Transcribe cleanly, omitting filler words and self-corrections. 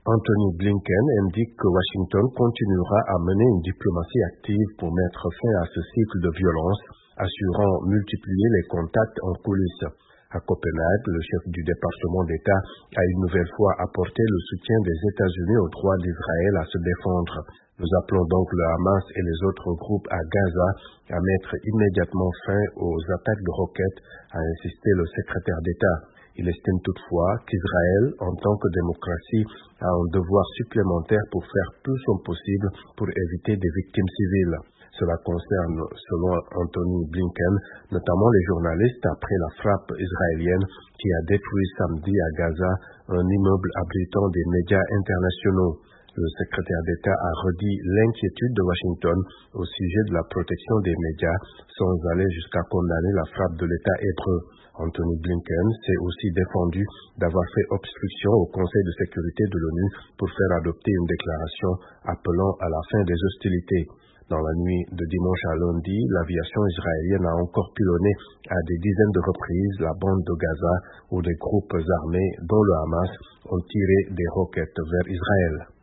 Anthony Blinken indique que Washington continuera à mener une diplomatie active pour mettre fin à ce cycle de violence, assurant multiplier les contacts en coulisses. À Copenhague, le chef du département d'État a une nouvelle fois apporté le soutien des États-Unis au droit d'Israël à se défendre. Nous appelons donc le Hamas et les autres groupes à Gaza à mettre immédiatement fin aux attaques de roquettes, a insisté le secrétaire d'État. Il estime toutefois qu'Israël, en tant que démocratie, a un devoir supplémentaire pour faire tout son possible pour éviter des victimes civiles. Cela concerne, selon Anthony Blinken, notamment les journalistes après la frappe israélienne qui a détruit samedi à Gaza un immeuble abritant des médias internationaux. Le secrétaire d'État a redit l'inquiétude de Washington au sujet de la protection des médias sans aller jusqu'à condamner la frappe de l'État hébreu. Anthony Blinken s'est aussi défendu d'avoir fait obstruction au Conseil de sécurité de l'ONU pour faire adopter une déclaration appelant à la fin des hostilités. Dans la nuit de dimanche à lundi, l'aviation israélienne a encore pilonné à des dizaines de reprises la bande de Gaza où des groupes armés, dont le Hamas, ont tiré des roquettes vers Israël.